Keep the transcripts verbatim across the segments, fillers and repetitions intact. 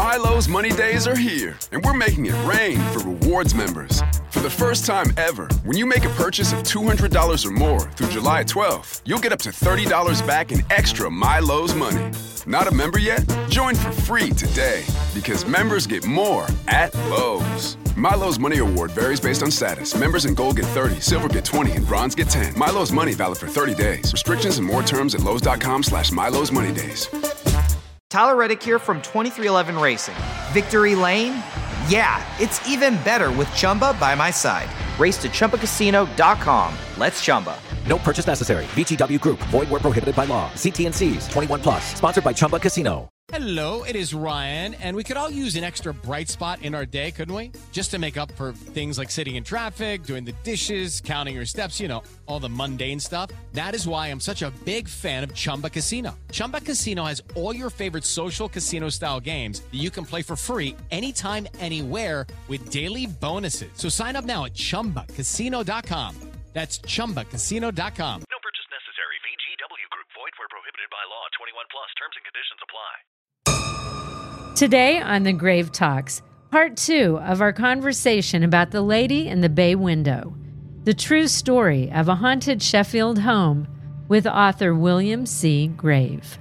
Milo's Money Days are here, and we're making it rain for rewards members. For the first time ever, when you make a purchase of two hundred dollars or more through July twelfth, you'll get up to thirty dollars back in extra Milo's money. Not a member yet? Join for free today, because members get more at Lowe's. Milo's Money Award varies based on status. Members in Gold get thirty, Silver get twenty, and Bronze get ten. Milo's Money valid for thirty days. Restrictions and more terms at Lowe's.com slash Milo's Money Days. Tyler Reddick here from twenty-three eleven Racing. Victory Lane? Yeah, it's even better with Chumba by my side. Race to Chumba Casino dot com. Let's Chumba. No purchase necessary. V G W Group. Void where prohibited by law. See T and C's. twenty-one plus. Sponsored by Chumba Casino. Hello, it is Ryan, and we could all use an extra bright spot in our day, couldn't we? Just to make up for things like sitting in traffic, doing the dishes, counting your steps, you know, all the mundane stuff. That is why I'm such a big fan of Chumba Casino. Chumba Casino has all your favorite social casino-style games that you can play for free anytime, anywhere with daily bonuses. So sign up now at Chumba Casino dot com. That's Chumba Casino dot com. No purchase necessary. V G W Group. Void where prohibited by law. twenty-one plus. Terms and conditions apply. Today on The Grave Talks, part two of our conversation about the lady in the bay window, the true story of a haunted Sheffield home with author William C. Grave.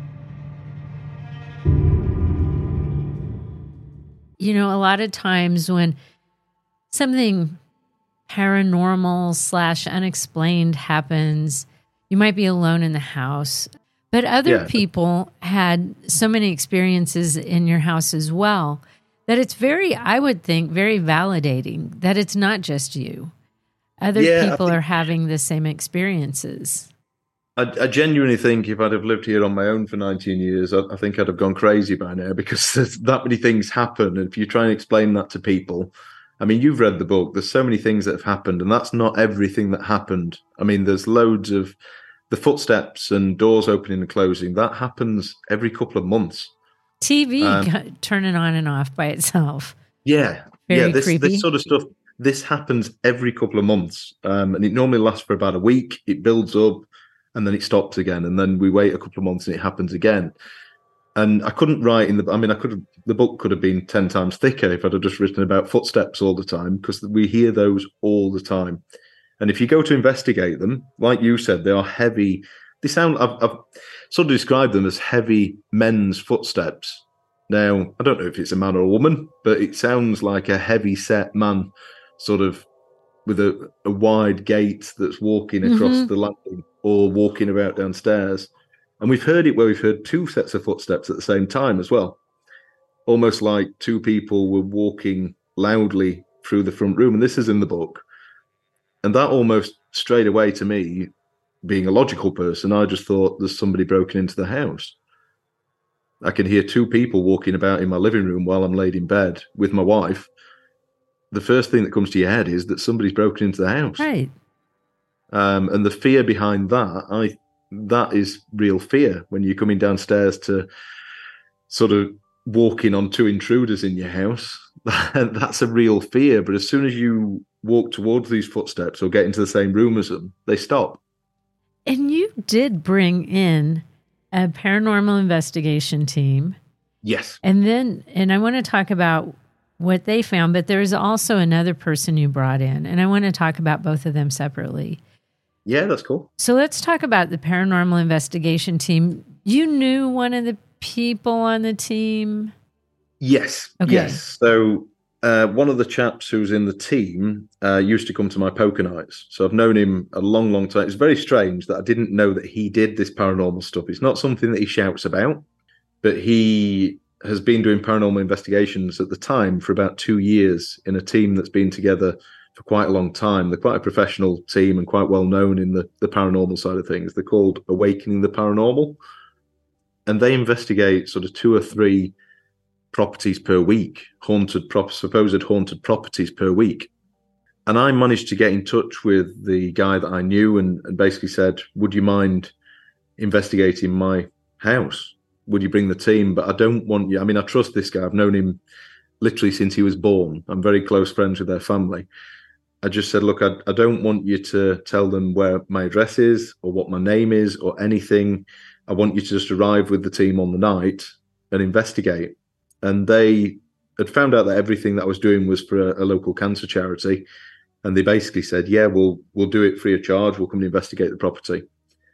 You know, a lot of times when something paranormal slash unexplained happens, you might be alone in the house. But other yeah. people had so many experiences in your house as well that it's very, I would think, very validating that it's not just you. Other yeah, people think, are having the same experiences. I, I genuinely think if I'd have lived here on my own for nineteen years, I, I think I'd have gone crazy by now, because there's that many things happen. And if you try and explain that to people, I mean, you've read the book, there's so many things that have happened, and that's not everything that happened. I mean, there's loads of the footsteps and doors opening and closing. That happens every couple of months. T V Um, turning on and off by itself. Yeah. Very yeah, this, creepy. this sort of stuff, this happens every couple of months. Um, and it normally lasts for about a week. It builds up and then it stops again. And then we wait a couple of months and it happens again. And I couldn't write in the, I mean, I could have, the book could have been ten times thicker if I'd have just written about footsteps all the time, because we hear those all the time. And if you go to investigate them, like you said, they are heavy. They sound, I've, I've sort of described them as heavy men's footsteps. Now, I don't know if it's a man or a woman, but it sounds like a heavy set man, sort of with a, a wide gait that's walking across Mm-hmm. the landing or walking about downstairs. And we've heard it where we've heard two sets of footsteps at the same time as well. Almost like two people were walking loudly through the front room. And this is in the book. And that almost straight away to me, being a logical person, I just thought there's somebody broken into the house. I can hear two people walking about in my living room while I'm laid in bed with my wife. The first thing that comes to your head is that somebody's broken into the house. Right. Um, and the fear behind that, I that is real fear when you're coming downstairs to sort of walking on two intruders in your house. That's a real fear. But as soon as you walk towards these footsteps or get into the same room as them, they stop. And you did bring in a paranormal investigation team. Yes. And then, and I want to talk about what they found, but there's also another person you brought in, and I want to talk about both of them separately. Yeah, that's cool. So let's talk about the paranormal investigation team. You knew one of the people on the team? Yes. Okay. Yes. So uh, one of the chaps who's in the team uh, used to come to my poker nights. So I've known him a long, long time. It's very strange that I didn't know that he did this paranormal stuff. It's not something that he shouts about, but he has been doing paranormal investigations at the time for about two years in a team that's been together for quite a long time. They're quite a professional team and quite well known in the, the paranormal side of things. They're called Awakening the Paranormal. And they investigate sort of two or three properties per week, haunted prop, supposed haunted properties per week. And I managed to get in touch with the guy that I knew and, and basically said, would you mind investigating my house? Would you bring the team? But I don't want you. I mean, I trust this guy. I've known him literally since he was born. I'm very close friends with their family. I just said, look, I, I don't want you to tell them where my address is or what my name is or anything. I want you to just arrive with the team on the night and investigate. and they had found out that everything that I was doing was for a, a local cancer charity, and they basically said, "Yeah, we'll we'll do it free of charge. We'll come and investigate the property."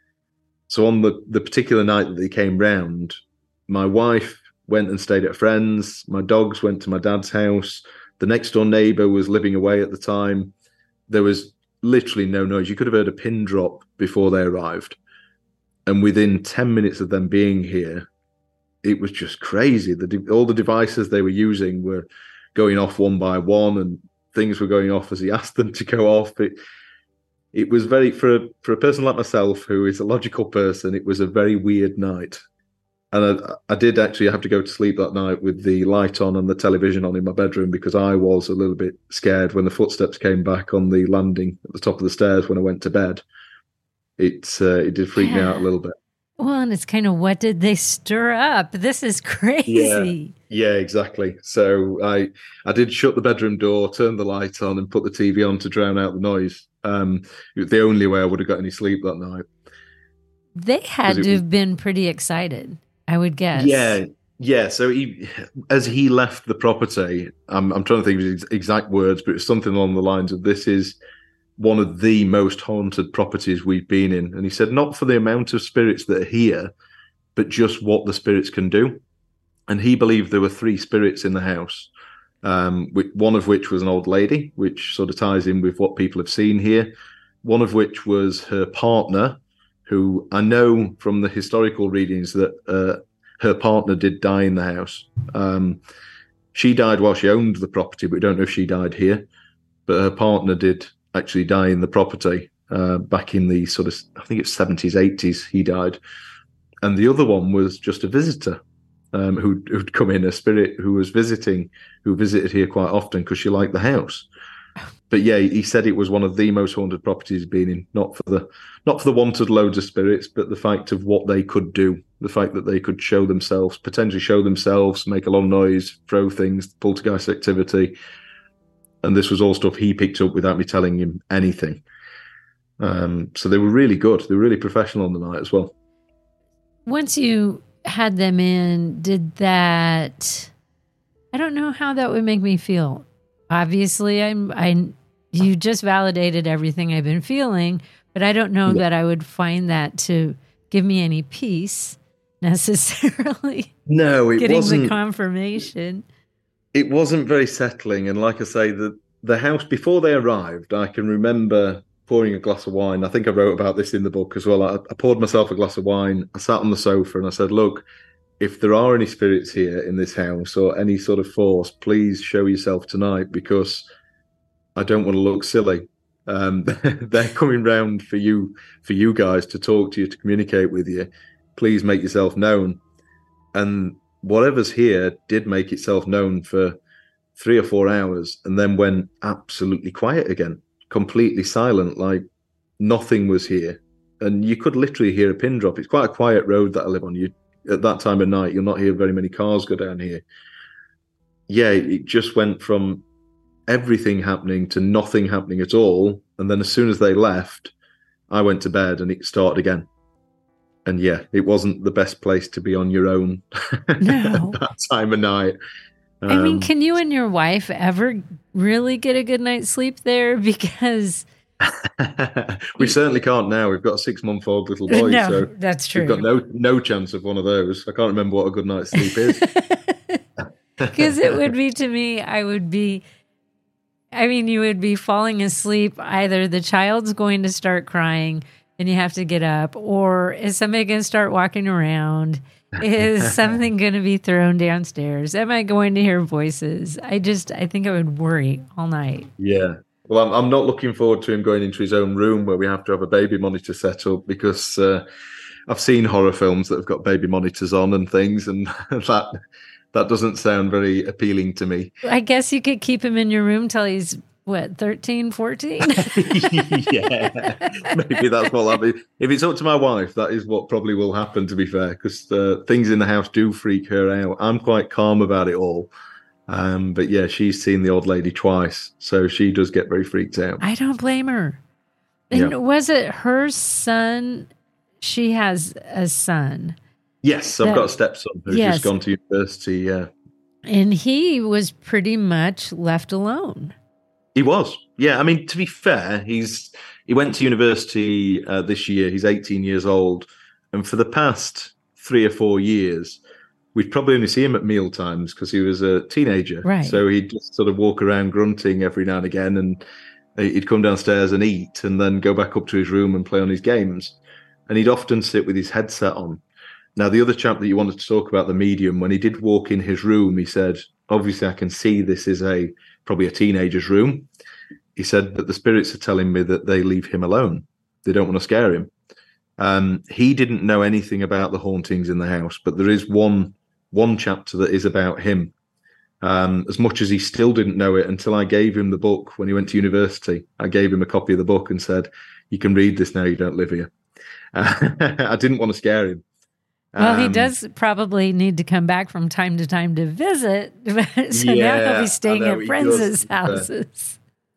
So on the the particular night that they came round, my wife went and stayed at a friend's. My dogs went to my dad's house. The next door neighbour was living away at the time. There was literally no noise. You could have heard a pin drop before they arrived. And within ten minutes of them being here, it was just crazy. The, all the devices they were using were going off one by one, and things were going off as he asked them to go off. It, it was very, for a, for a person like myself, who is a logical person, it was a very weird night. And I, I did actually have to go to sleep that night with the light on and the television on in my bedroom, because I was a little bit scared when the footsteps came back on the landing at the top of the stairs when I went to bed. It, uh, it did freak yeah. me out a little bit. Well, and it's kind of, what did they stir up? This is crazy. Yeah, yeah, exactly. So I I did shut the bedroom door, turn the light on, and put the T V on to drown out the noise. Um, it was the only way I would have got any sleep that night. They had to was, have been pretty excited, I would guess. Yeah, yeah. So he, as he left the property, I'm, I'm trying to think of his exact words, but it's something along the lines of, "This is one of the most haunted properties we've been in." And he said, not for the amount of spirits that are here, but just what the spirits can do. And he believed there were three spirits in the house, um, one of which was an old lady, which sort of ties in with what people have seen here. One of which was her partner, who I know from the historical readings that uh, her partner did die in the house. Um, she died while she owned the property, but we don't know if she died here. But her partner did actually die in the property uh, back in the sort of, I think it's seventies, eighties, he died. And the other one was just a visitor um, who, who'd come in, a spirit who was visiting, who visited here quite often because she liked the house. But yeah, he said it was one of the most haunted properties he's been in, not for the not for the wanted loads of spirits, but the fact of what they could do, the fact that they could show themselves, potentially show themselves, make a lot of noise, throw things, poltergeist activity. And this was all stuff he picked up without me telling him anything. Um, so they were really good. They were really professional on the night as well. Once you had them in, did that... I don't know how that would make me feel. Obviously, I'm, I, you just validated everything I've been feeling, but I don't know yeah. that I would find that to give me any peace necessarily. No, it getting wasn't. The confirmation. It wasn't very settling. And like I say, the, the house, before they arrived, I can remember pouring a glass of wine. I think I wrote about this in the book as well. I, I poured myself a glass of wine. I sat on the sofa and I said, look, if there are any spirits here in this house or any sort of force, please show yourself tonight, because I don't want to look silly. Um, they're coming round for you, for you guys to talk to you, to communicate with you. Please make yourself known. And whatever's here did make itself known for three or four hours and then went absolutely quiet again, completely silent, like nothing was here. And you could literally hear a pin drop. It's quite a quiet road that I live on. You At that time of night, you'll not hear very many cars go down here. Yeah, it just went from everything happening to nothing happening at all. And then as soon as they left, I went to bed and it started again. And yeah, it wasn't the best place to be on your own no. at that time of night. Um, I mean, can you and your wife ever really get a good night's sleep there? Because... we certainly can't now. We've got a six-month-old little boy, no, so that's true. We've got no no chance of one of those. I can't remember what a good night's sleep is. Because it would be, to me, I would be, I mean, you would be falling asleep. Either the child's going to start crying and you have to get up, or is somebody going to start walking around? Is something going to be thrown downstairs? Am I going to hear voices? I just, I think I would worry all night. Yeah. Well, I'm, I'm not looking forward to him going into his own room where we have to have a baby monitor set up, because uh, I've seen horror films that have got baby monitors on and things, and that that doesn't sound very appealing to me. I guess you could keep him in your room till he's, what, thirteen, fourteen? Yeah, maybe that's what I'll be. If it's up to my wife, that is what probably will happen, to be fair, because uh, things in the house do freak her out. I'm quite calm about it all. Um, but yeah, she's seen the old lady twice, so she does get very freaked out. I don't blame her. And yeah. Was it her son? She has a son. Yes, I've that, got a stepson who's yes. just gone to university. Yeah, And he was pretty much left alone. He was. Yeah, I mean, to be fair, he's he went to university uh, this year. He's eighteen years old. And for the past three or four years, we'd probably only see him at meal times because he was a teenager. Right. So he'd just sort of walk around grunting every now and again, and he'd come downstairs and eat and then go back up to his room and play on his games. And he'd often sit with his headset on. Now, the other chap that you wanted to talk about, the medium, when he did walk in his room, he said, obviously I can see this is a probably a teenager's room. He said that the spirits are telling me that they leave him alone. They don't want to scare him. Um, he didn't know anything about the hauntings in the house, but there is one one chapter that is about him. Um, as much as he still didn't know it until I gave him the book when he went to university. I gave him a copy of the book and said, you can read this now, you don't live here. Uh, I didn't want to scare him. Well, um, he does probably need to come back from time to time to visit. So yeah, now he'll be staying know, at friends' does, houses.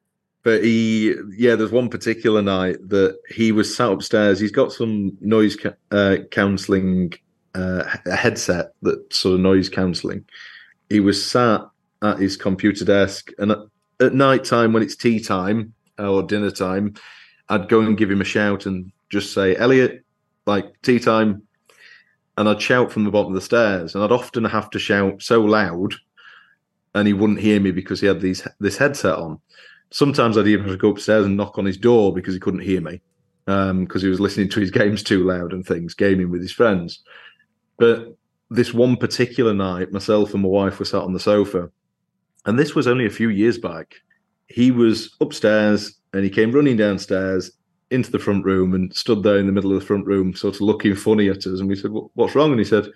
But he, yeah, there's one particular night that he was sat upstairs. He's got some noise ca- uh, counselling, uh, a headset that sort of noise counselling. He was sat at his computer desk, and at, at night time, when it's tea time or dinner time, I'd go and give him a shout and just say, Elliot, like tea time. And I'd shout from the bottom of the stairs, and I'd often have to shout so loud, and he wouldn't hear me because he had these this headset on. Sometimes I'd even have to go upstairs and knock on his door because he couldn't hear me, because um, he was listening to his games too loud and things, gaming with his friends. But this one particular night, myself and my wife were sat on the sofa, and this was only a few years back. He was upstairs, and he came running downstairs into the front room and stood there in the middle of the front room, sort of looking funny at us. And we said, what's wrong? And he said,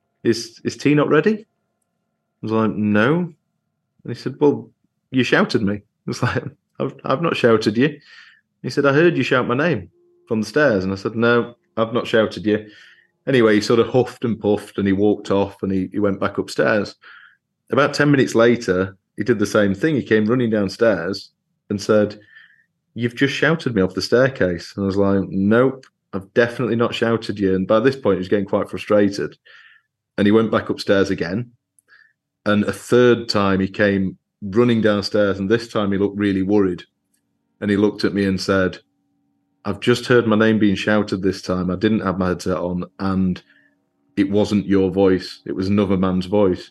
is is tea not ready? I was like, no. And he said, well, you shouted me. I was like, I've, I've not shouted you. He said, I heard you shout my name from the stairs. And I said, no, I've not shouted you. Anyway, he sort of huffed and puffed, and he walked off, and he, he went back upstairs. About ten minutes later, he did the same thing. He came running downstairs and said, you've just shouted me off the staircase. And I was like, nope, I've definitely not shouted you. And by this point, he was getting quite frustrated. And he went back upstairs again. And a third time, he came running downstairs. And this time, he looked really worried. And he looked at me and said, I've just heard my name being shouted this time. I didn't have my headset on. And it wasn't your voice. It was another man's voice.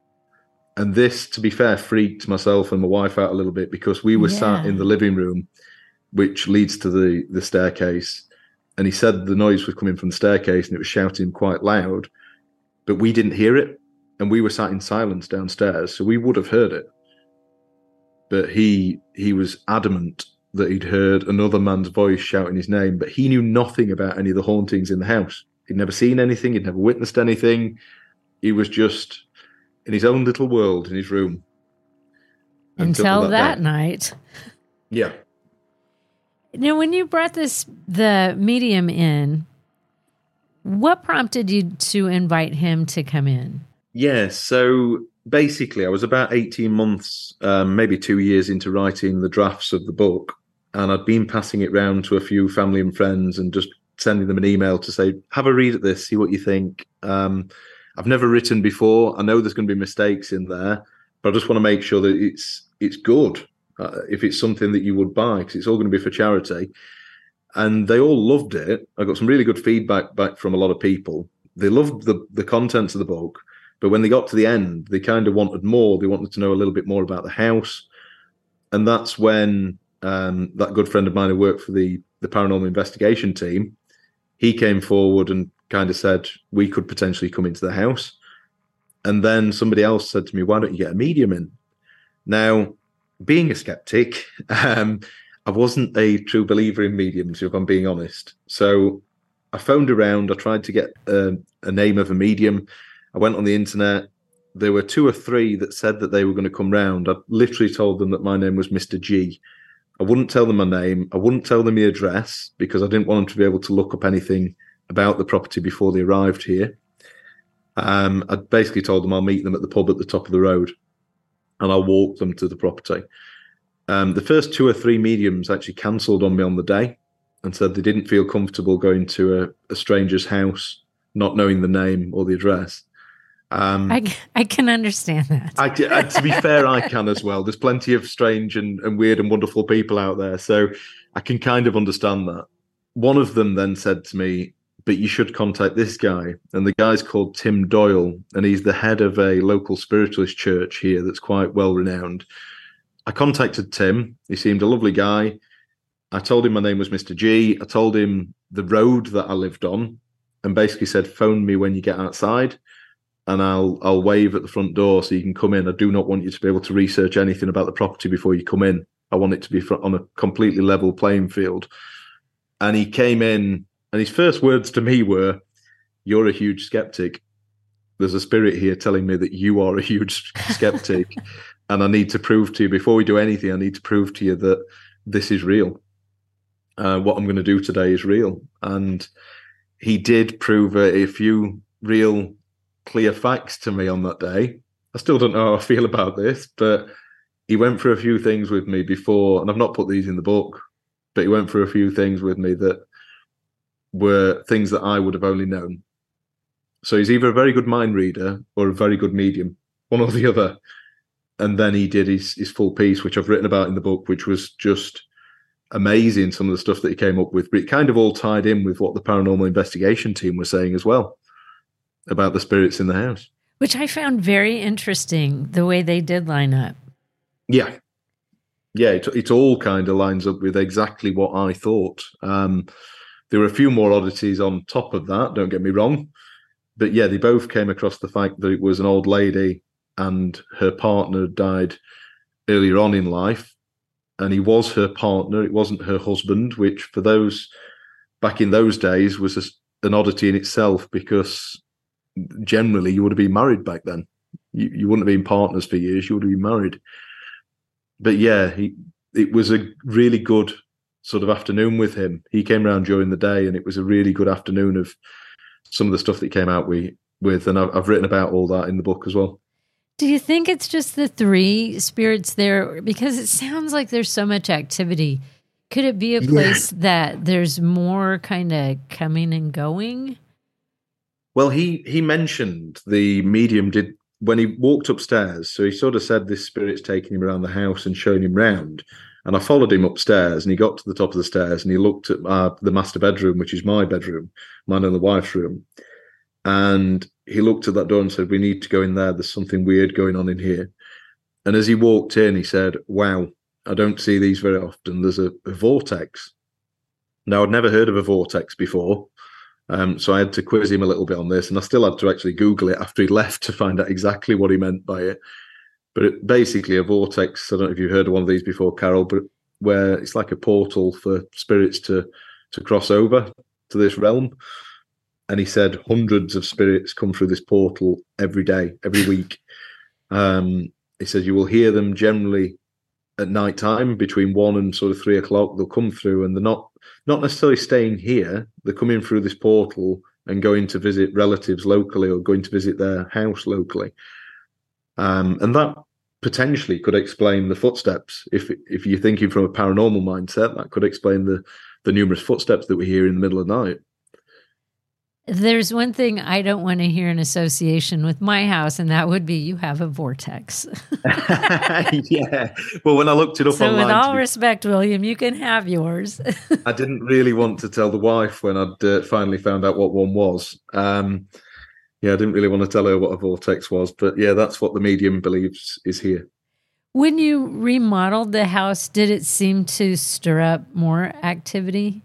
And this, to be fair, freaked myself and my wife out a little bit, because we were yeah. sat in the living room, which leads to the, the staircase. And he said the noise was coming from the staircase and it was shouting quite loud, but we didn't hear it. And we were sat in silence downstairs, so we would have heard it. But he he was adamant that he'd heard another man's voice shouting his name, but he knew nothing about any of the hauntings in the house. He'd never seen anything. He'd never witnessed anything. He was just in his own little world in his room. Until, Until that, that night. Yeah. Now, when you brought this, the medium in, what prompted you to invite him to come in? Yeah, so basically I was about eighteen months, um, maybe two years into writing the drafts of the book, and I'd been passing it round to a few family and friends and just sending them an email to say, have a read at this, see what you think. Um, I've never written before. I know there's going to be mistakes in there, but I just want to make sure that it's it's good. Uh, if it's something that you would buy, because it's all going to be for charity. And they all loved it. I got some really good feedback back from a lot of people. They loved the, the contents of the book, but when they got to the end, they kind of wanted more. They wanted to know a little bit more about the house. And that's when um, that good friend of mine who worked for the, the paranormal investigation team, he came forward and kind of said, we could potentially come into the house. And then somebody else said to me, why don't you get a medium in? Now, being a skeptic, um, I wasn't a true believer in mediums, if I'm being honest. So I phoned around. I tried to get a, a name of a medium. I went on the internet. There were two or three that said that they were going to come round. I literally told them that my name was Mister G. I wouldn't tell them my name. I wouldn't tell them the address because I didn't want them to be able to look up anything about the property before they arrived here. Um, I basically told them I'll meet them at the pub at the top of the road, and I'll walk them to the property. Um, the first two or three mediums actually cancelled on me on the day and said they didn't feel comfortable going to a, a stranger's house, not knowing the name or the address. Um, I, I can understand that. I, I, to be fair, I can as well. There's plenty of strange and, and weird and wonderful people out there, so I can kind of understand that. One of them then said to me, but you should contact this guy. And the guy's called Tim Doyle, and he's the head of a local spiritualist church here that's quite well renowned. I contacted Tim. He seemed a lovely guy. I told him my name was Mister G. I told him the road that I lived on and basically said, phone me when you get outside and I'll I'll wave at the front door so you can come in. I do not want you to be able to research anything about the property before you come in. I want it to be on a completely level playing field. And he came in, and his first words to me were, you're a huge skeptic. There's a spirit here telling me that you are a huge skeptic. And I need to prove to you, before we do anything, I need to prove to you that this is real. Uh, what I'm going to do today is real. And he did prove a, a few real clear facts to me on that day. I still don't know how I feel about this, but he went through a few things with me before, and I've not put these in the book, but he went through a few things with me that were things that I would have only known. So he's either a very good mind reader or a very good medium, one or the other. And then he did his, his full piece, which I've written about in the book, which was just amazing, some of the stuff that he came up with. But it kind of all tied in with what the paranormal investigation team was saying as well about the spirits in the house. Which I found very interesting, the way they did line up. Yeah. Yeah, it, it all kind of lines up with exactly what I thought. Um, there were a few more oddities on top of that, don't get me wrong. But yeah, they both came across the fact that it was an old lady and her partner died earlier on in life. And he was her partner. It wasn't her husband, which for those back in those days was a, an oddity in itself, because generally you would have been married back then. You, you wouldn't have been partners for years. You would have been married. But yeah, he, it was a really good sort of afternoon with him. He came around during the day, and it was a really good afternoon of some of the stuff that he came out with. with and I've, I've written about all that in the book as well. Do you think it's just the three spirits there? Because it sounds like there's so much activity. Could it be a place yeah. that there's more kind of coming and going? Well, he, he mentioned the medium did when he walked upstairs. So he sort of said this spirit's taking him around the house and showing him round. And I followed him upstairs, and he got to the top of the stairs, and he looked at uh, the master bedroom, which is my bedroom, mine and the wife's room. And he looked at that door and said, we need to go in there. There's something weird going on in here. And as he walked in, he said, wow, I don't see these very often. There's a, a vortex. Now, I'd never heard of a vortex before. Um, so I had to quiz him a little bit on this, and I still had to actually Google it after he left to find out exactly what he meant by it. But it, basically a vortex, I don't know if you've heard of one of these before, Carol, but where it's like a portal for spirits to, to cross over to this realm. And he said hundreds of spirits come through this portal every day, every week. Um, he said you will hear them generally at night time between one and sort of three o'clock. They'll come through, and they're not not necessarily staying here. They're coming through this portal and going to visit relatives locally or going to visit their house locally. Um, and that potentially could explain the footsteps. If if you're thinking from a paranormal mindset, that could explain the the numerous footsteps that we hear in the middle of the night. There's one thing I don't want to hear in association with my house, and that would be you have a vortex. Yeah. Well, when I looked it up so online... So with all be, respect, William, you can have yours. I didn't really want to tell the wife when I'd uh, finally found out what one was. Um, yeah, I didn't really want to tell her what a vortex was. But yeah, that's what the medium believes is here. When you remodeled the house, did it seem to stir up more activity?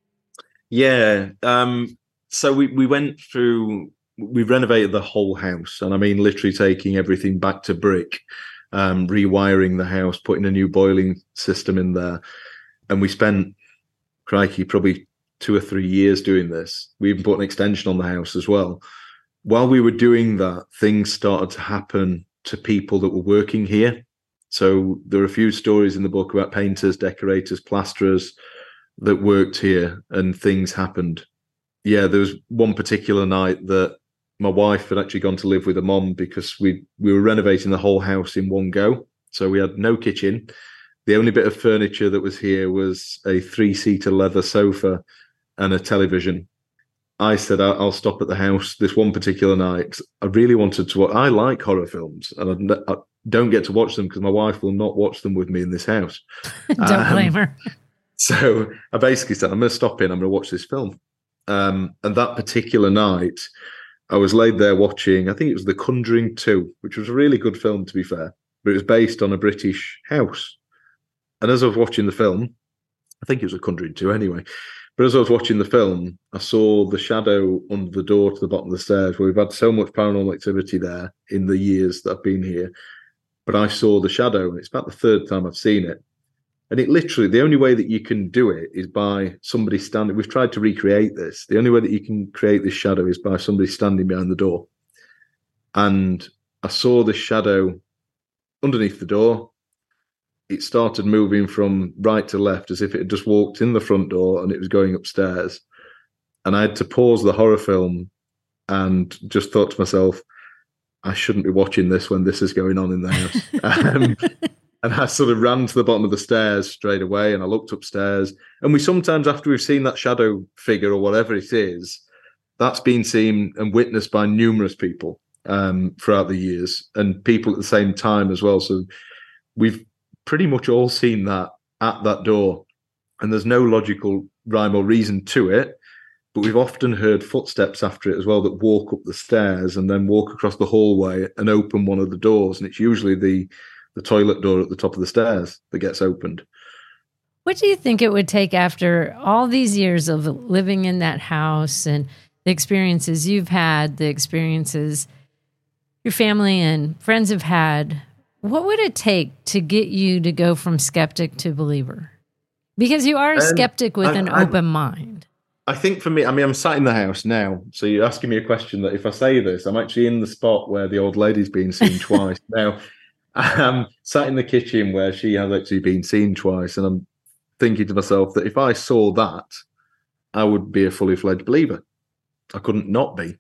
Yeah. Um, so we, we went through, we renovated the whole house. And I mean, literally taking everything back to brick, um, rewiring the house, putting a new boiling system in there. And we spent, crikey, probably two or three years doing this. We even put an extension on the house as well. While we were doing that, things started to happen to people that were working here. So there are a few stories in the book about painters, decorators, plasterers that worked here, and things happened. Yeah, there was one particular night that my wife had actually gone to live with her mom because we, we were renovating the whole house in one go. So we had no kitchen. The only bit of furniture that was here was a three-seater leather sofa and a television. I said I'll, I'll stop at the house this one particular night 'cause I really wanted to watch. I like horror films, and I, I don't get to watch them because my wife will not watch them with me in this house. Don't um, blame her. So I basically said, I'm going to stop in, I'm going to watch this film. Um, and that particular night, I was laid there watching, I think it was The Conjuring two, which was a really good film, to be fair, but it was based on a British house. And as I was watching the film, I think it was The Conjuring two anyway, but as I was watching the film, I saw the shadow under the door to the bottom of the stairs, where we've had so much paranormal activity there in the years that I've been here. But I saw the shadow, and it's about the third time I've seen it. And it literally, the only way that you can do it is by somebody standing. We've tried to recreate this. The only way that you can create this shadow is by somebody standing behind the door. And I saw the shadow underneath the door. It started moving from right to left as if it had just walked in the front door and it was going upstairs. And I had to pause the horror film and just thought to myself, I shouldn't be watching this when this is going on in the house. um, And I sort of ran to the bottom of the stairs straight away, and I looked upstairs. And we sometimes, after we've seen that shadow figure or whatever it is, that's been seen and witnessed by numerous people um, throughout the years, and people at the same time as well. So we've pretty much all seen that at that door, and there's no logical rhyme or reason to it. But we've often heard footsteps after it as well that walk up the stairs and then walk across the hallway and open one of the doors. And it's usually the the toilet door at the top of the stairs that gets opened. What do you think it would take after all these years of living in that house and the experiences you've had, the experiences your family and friends have had? What would it take to get you to go from skeptic to believer? Because you are a um, skeptic with I, an I, open mind. I think for me, I mean, I'm sat in the house now. So you're asking me a question that if I say this, I'm actually in the spot where the old lady's been seen twice. Now, I'm sat in the kitchen where she has actually been seen twice, and I'm thinking to myself that if I saw that, I would be a fully fledged believer. I couldn't not be.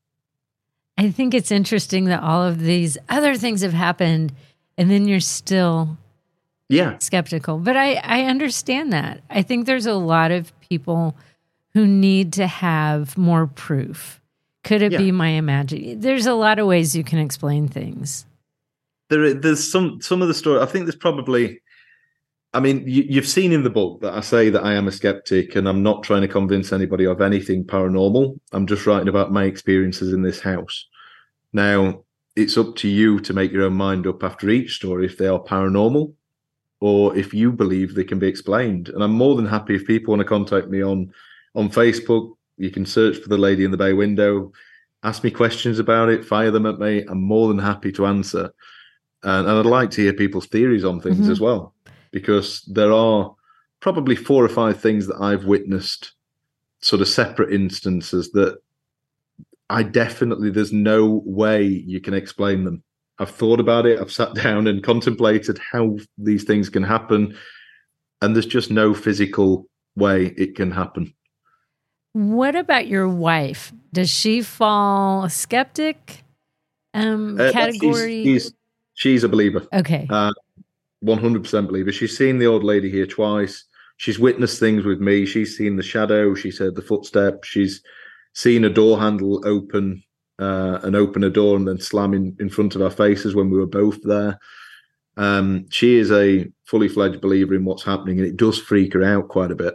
I think it's interesting that all of these other things have happened, and then you're still yeah skeptical. But I, I understand that. I think there's a lot of people who need to have more proof. Could it yeah. be my imagination? There's a lot of ways you can explain things. There, there's some some of the story. I think there's probably. I mean, you, you've seen in the book that I say that I am a skeptic, and I'm not trying to convince anybody of anything paranormal. I'm just writing about my experiences in this house. Now, it's up to you to make your own mind up after each story if they are paranormal, or if you believe they can be explained. And I'm more than happy if people want to contact me on on Facebook. You can search for The Lady in the Bay Window, ask me questions about it, fire them at me. I'm more than happy to answer. And, and I'd like to hear people's theories on things mm-hmm. as well, because there are probably four or five things that I've witnessed, sort of separate instances that I definitely, there's no way you can explain them. I've thought about it. I've sat down and contemplated how these things can happen, and there's just no physical way it can happen. What about your wife? Does she fall skeptic um, uh, category? She's, she's, she's a believer. Okay. Uh, one hundred percent believer. She's seen the old lady here twice. She's witnessed things with me. She's seen the shadow. She's heard the footsteps. She's seen a door handle open uh, and open a door and then slam in, in front of our faces when we were both there. Um, she is a fully fledged believer in what's happening, and it does freak her out quite a bit.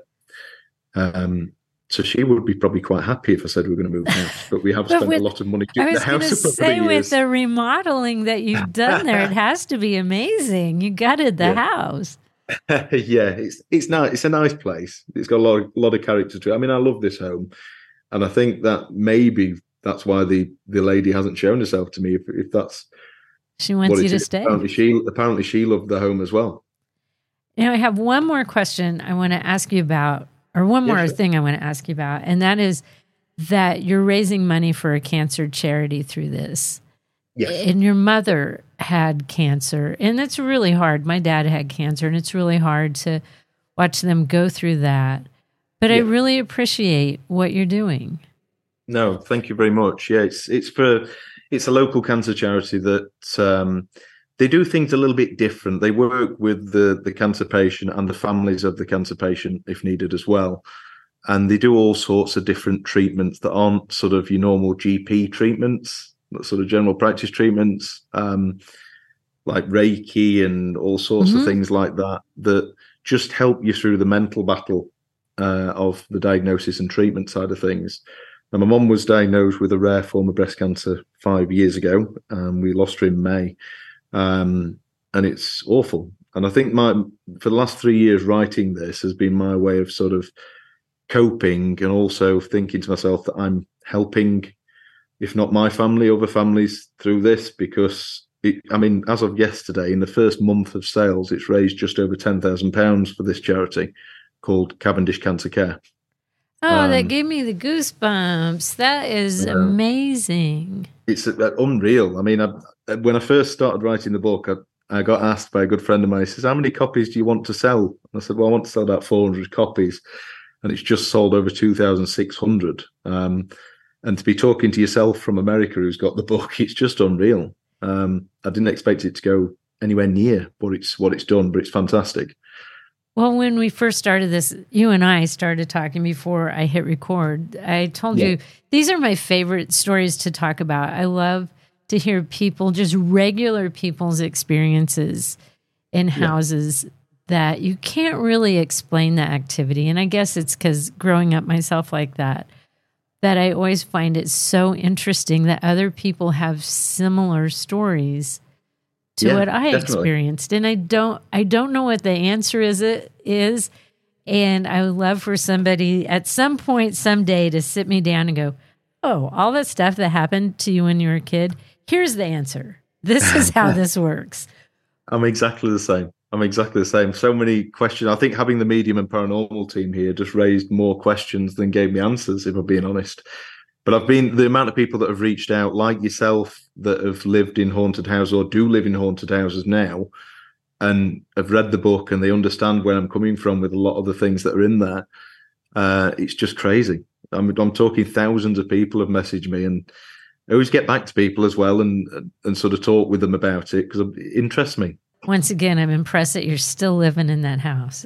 Um, so she would be probably quite happy if I said we we're going to move house, but we have spent with, a lot of money getting the house up over the years. I was going to say, with the remodeling that you've done there, it has to be amazing. You gutted the yeah. house. yeah, it's it's nice. It's a nice place. It's got a lot of, lot of character to it. I mean, I love this home, and I think that maybe that's why the, the lady hasn't shown herself to me. If, if that's she wants you to is. stay. Apparently, she apparently she loved the home as well. Now, I have one more question I want to ask you about, or one more yeah, sure. thing I want to ask you about, and that is that you're raising money for a cancer charity through this. Yes. And your mother had cancer, and it's really hard. My dad had cancer, and it's really hard to watch them go through that. But yeah. I really appreciate what you're doing. No, thank you very much. Yeah, it's it's for it's a local cancer charity that um, they do things a little bit different. They work with the the cancer patient and the families of the cancer patient if needed as well. and they do all sorts of different treatments that aren't sort of your normal G P treatments, sort of general practice treatments, um, like Reiki and all sorts mm-hmm. of things like that, that just help you through the mental battle uh, of the diagnosis and treatment side of things. And my mum was diagnosed with a rare form of breast cancer five years ago. Um, we lost her in May, um, and it's awful. And I think my for the last three years writing this has been my way of sort of coping, and also thinking to myself that I'm helping, if not my family, other families through this, because it, I mean, as of yesterday, in the first month of sales, it's raised just over ten thousand pounds for this charity called Cavendish Cancer Care. Oh, um, that gave me the goosebumps. That is uh, amazing. It's uh, unreal. I mean, I, when I first started writing the book, I, I got asked by a good friend of mine, he says, how many copies do you want to sell? And I said, well, I want to sell about four hundred copies. And it's just sold over two thousand six hundred. Um, and to be talking to yourself from America who's got the book, it's just unreal. Um, I didn't expect it to go anywhere near what it's, what it's done, but it's fantastic. Well, when we first started this, you and I started talking before I hit record. I told yeah. you, these are my favorite stories to talk about. I love to hear people, just regular people's experiences in houses yeah. that you can't really explain the activity. And I guess it's because growing up myself like that, that I always find it so interesting that other people have similar stories to yeah, what I definitely. experienced. And I don't I don't know what the answer is it is. And I would love for somebody at some point someday to sit me down and go, oh, all that stuff that happened to you when you were a kid, here's the answer. This is how this works. I'm exactly the same. I'm exactly the same. So many questions. I think having the medium and paranormal team here just raised more questions than gave me answers, if I'm being honest. But I've been, the amount of people that have reached out, like yourself, that have lived in haunted houses or do live in haunted houses now and have read the book and they understand where I'm coming from with a lot of the things that are in there. Uh, it's just crazy. I'm, I'm talking thousands of people have messaged me, and I always get back to people as well and and sort of talk with them about it because it interests me. Once again, I'm impressed that you're still living in that house.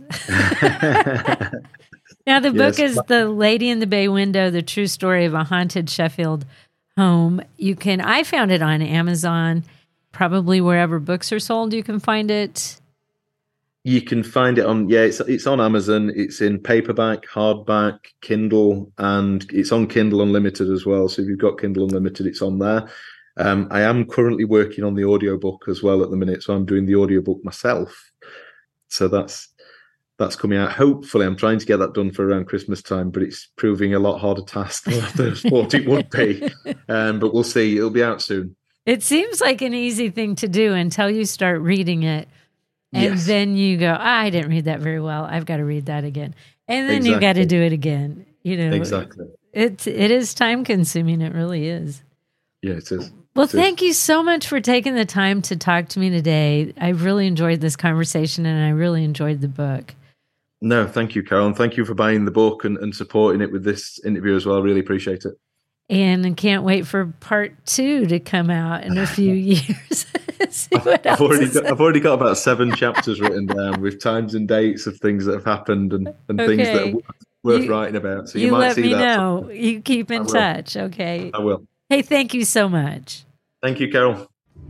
Now, the book yes. is The Lady in the Bay Window, The True Story of a Haunted Sheffield Home. You can, I found it on Amazon, probably wherever books are sold, you can find it. You can find it on, yeah, it's it's on Amazon. It's in paperback, hardback, Kindle, and it's on Kindle Unlimited as well. So if you've got Kindle Unlimited, it's on there. Um, I am currently working on the audiobook as well at the minute, so I'm doing the audiobook myself. So that's that's coming out. Hopefully, I'm trying to get that done for around Christmas time, but it's proving a lot harder task than I thought it would be. Um, but we'll see. It'll be out soon. It seems like an easy thing to do until you start reading it. And yes. then you go, ah, I didn't read that very well. I've got to read that again. And then exactly. you got to do it again. You know, exactly. It, it is time consuming. It really is. Yeah, it is. Well, it thank is. you so much for taking the time to talk to me today. I really enjoyed this conversation and I really enjoyed the book. No, thank you, Carol. And thank you for buying the book and, and supporting it with this interview as well. I really appreciate it. And I can't wait for part two to come out in a few years. See what I've, already got, is. I've already got about seven chapters written down with times and dates of things that have happened and, and okay. things that are worth you, writing about. So you, you might let see me that. know. You keep in touch. Okay. I will. Hey, thank you so much. Thank you, Carol.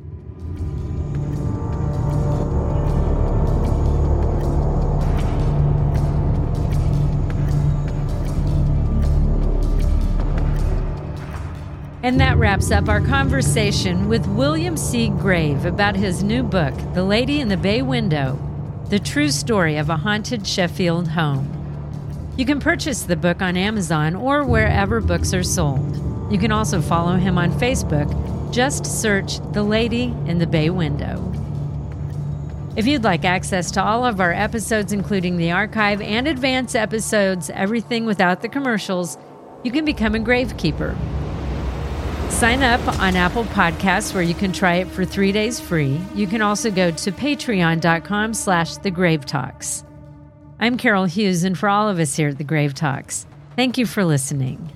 And that wraps up our conversation with William C. Grave about his new book, The Lady in the Bay Window, The True Story of a Haunted Sheffield Home. You can purchase the book on Amazon or wherever books are sold. You can also follow him on Facebook. Just search The Lady in the Bay Window. If you'd like access to all of our episodes, including the archive and advance episodes, everything without the commercials, you can become a Gravekeeper. Sign up on Apple Podcasts where you can try it for three days free. You can also go to patreon.com slash the Grave Talks. I'm Carol Hughes, and for all of us here at the Grave Talks, thank you for listening.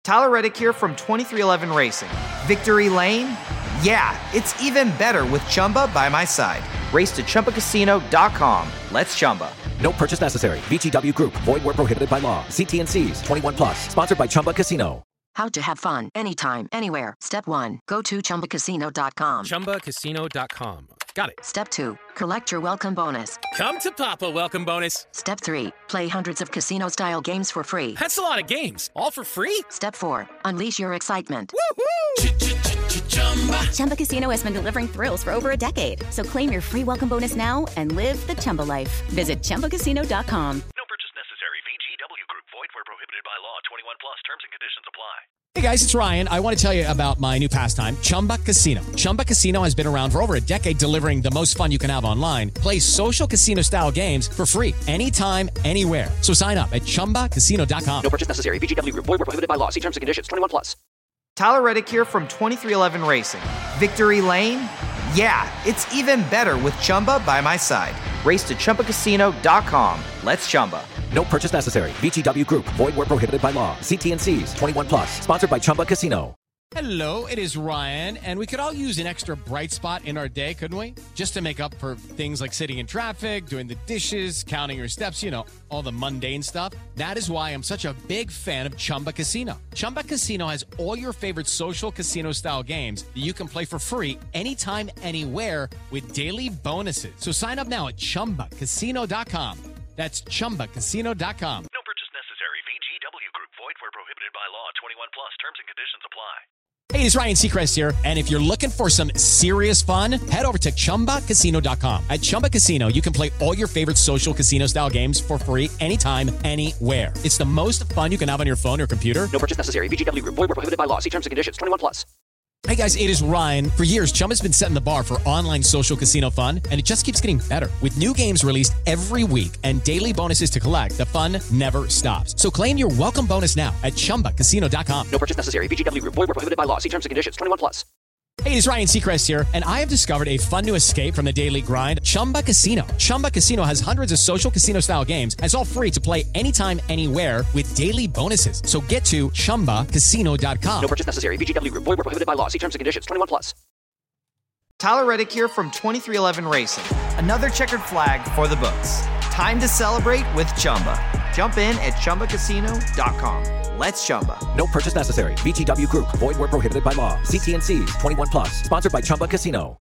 Tyler Reddick here from twenty-three eleven Racing. Victory Lane? Yeah, it's even better with Chumba by my side. Race to Chumba Casino dot com. Let's Chumba. No purchase necessary. V G W Group. Void where prohibited by law. See T N Cs. twenty-one plus. Sponsored by Chumba Casino. How to have fun anytime, anywhere. Step one. Go to Chumba Casino dot com. Chumba Casino dot com. Got it. Step two. Collect your welcome bonus. Come to Papa welcome bonus. Step three. Play hundreds of casino-style games for free. That's a lot of games. All for free? Step four. Unleash your excitement. Woohoo! Chumba Casino has been delivering thrills for over a decade. So claim your free welcome bonus now and live the Chumba life. Visit Chumba Casino dot com. No purchase necessary. V G W Group. Void where prohibited by law. twenty-one plus. Terms and conditions apply. Hey guys, it's Ryan. I want to tell you about my new pastime, Chumba Casino. Chumba Casino has been around for over a decade, delivering the most fun you can have online. Play social casino-style games for free anytime, anywhere. So sign up at Chumba Casino dot com. No purchase necessary. V G W Group. Void where prohibited by law. See terms and conditions. twenty-one plus. Tyler Reddick here from twenty-three eleven Racing. Victory Lane? Yeah, it's even better with Chumba by my side. Race to Chumba Casino dot com. Let's Chumba. No purchase necessary. V G W Group. Void where prohibited by law. See T N Cs. twenty-one plus. Sponsored by Chumba Casino. Hello, it is Ryan, and we could all use an extra bright spot in our day, couldn't we? Just to make up for things like sitting in traffic, doing the dishes, counting your steps, you know, all the mundane stuff. That is why I'm such a big fan of Chumba Casino. Chumba Casino has all your favorite social casino-style games that you can play for free anytime, anywhere with daily bonuses. So sign up now at Chumba Casino dot com. That's Chumba Casino dot com. No purchase necessary. V G W Group. Void where prohibited by law. twenty-one plus. Terms and conditions apply. Hey, it's Ryan Seacrest here, and if you're looking for some serious fun, head over to Chumba Casino dot com. At Chumba Casino, you can play all your favorite social casino-style games for free anytime, anywhere. It's the most fun you can have on your phone or computer. No purchase necessary. V G W Group. Void where prohibited by law. See terms and conditions. twenty-one plus. Hey guys, it is Ryan. For years, Chumba's been setting the bar for online social casino fun, and it just keeps getting better. With new games released every week and daily bonuses to collect, the fun never stops. So claim your welcome bonus now at Chumba Casino dot com. No purchase necessary. V G W Group. Void where prohibited by law. See terms and conditions. twenty-one plus. Hey, it's Ryan Seacrest here, and I have discovered a fun new escape from the daily grind, Chumba Casino. Chumba Casino has hundreds of social casino-style games, and it's all free to play anytime, anywhere with daily bonuses. So get to Chumba Casino dot com. No purchase necessary. V G W Group. Void where prohibited by law. See terms and conditions. twenty-one plus. Tyler Reddick here from twenty-three eleven Racing. Another checkered flag for the books. Time to celebrate with Chumba. Jump in at Chumba Casino dot com. Let's Chumba. No purchase necessary. V G W Group. Void where prohibited by law. See T N Cs. twenty-one plus. Sponsored by Chumba Casino.